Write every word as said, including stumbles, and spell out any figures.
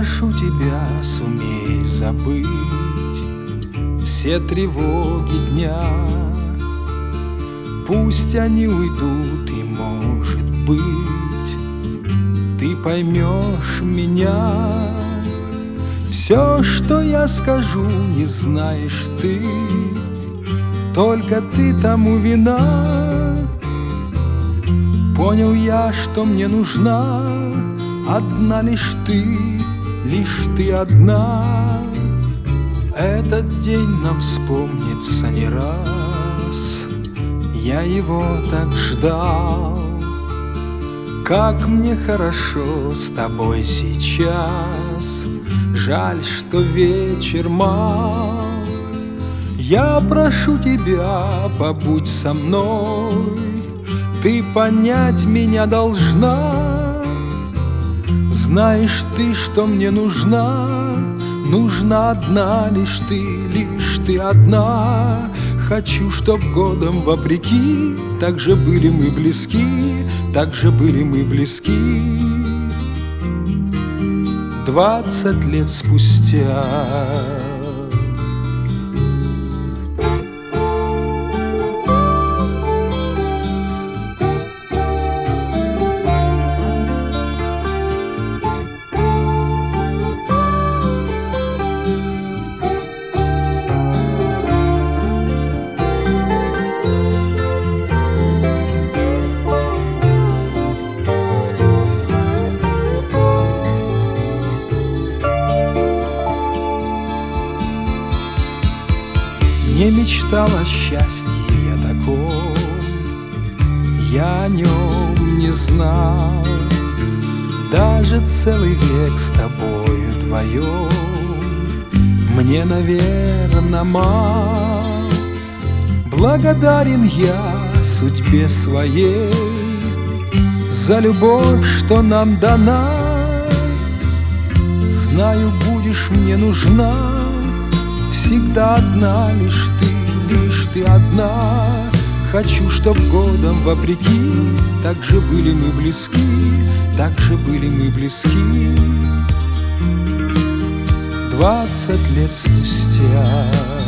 прошу тебя, сумей забыть все тревоги дня. Пусть они уйдут, и, может быть, ты поймешь меня. Все, что я скажу, не знаешь ты, только ты тому вина. Понял я, что мне нужна одна лишь ты, лишь ты одна. Этот день нам вспомнится не раз, я его так ждал. Как мне хорошо с тобой сейчас, жаль, что вечер мал. Я прошу тебя, побудь со мной, ты понять меня должна. Знаешь ты, что мне нужна, нужна одна лишь ты, лишь ты одна. Хочу, чтоб годом вопреки так же были мы близки, так же были мы близки. Двадцать лет спустя. Не мечтал о счастье я таком, я о нем не знал. Даже целый век с тобою вдвоем мне, наверно, мал. Благодарен я судьбе своей за любовь, что нам дана. Знаю, будешь мне нужна всегда одна лишь ты, лишь ты одна. Хочу, чтоб годом вопреки так же были мы близки, так же были мы близки. Двадцать лет спустя.